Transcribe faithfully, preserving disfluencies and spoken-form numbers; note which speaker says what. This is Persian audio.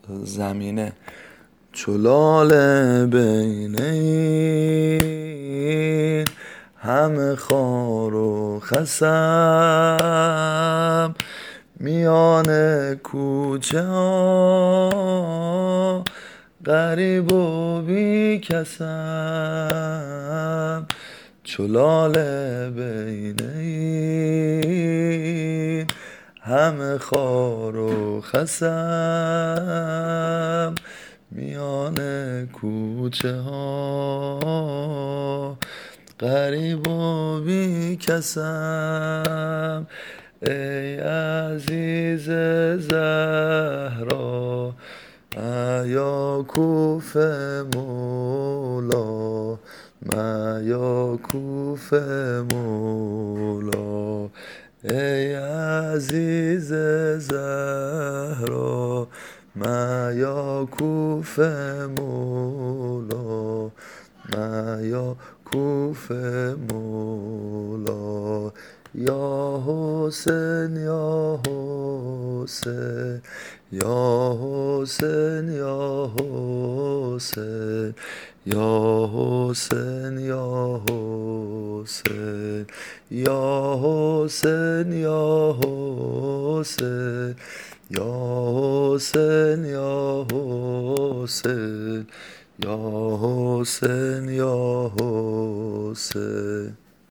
Speaker 1: زمینه چو لاله بین این همه خار و خسم، میان کوچه ها غریب و بی کسم. چو لاله بین این همه خار و خسم، میان کوچه ها غریب و بی کسم. ای عزیز زهرا ایا کوف مولا، میا کوف مولا. ای عزیز زهرا میا کوف مولا، میا کوف مولا. یا حسین یا حسین یا حسین یا حسین یا حسین یا حسین یا حسین یا حسین یا حسین یا حسین یا حسین یا حسین.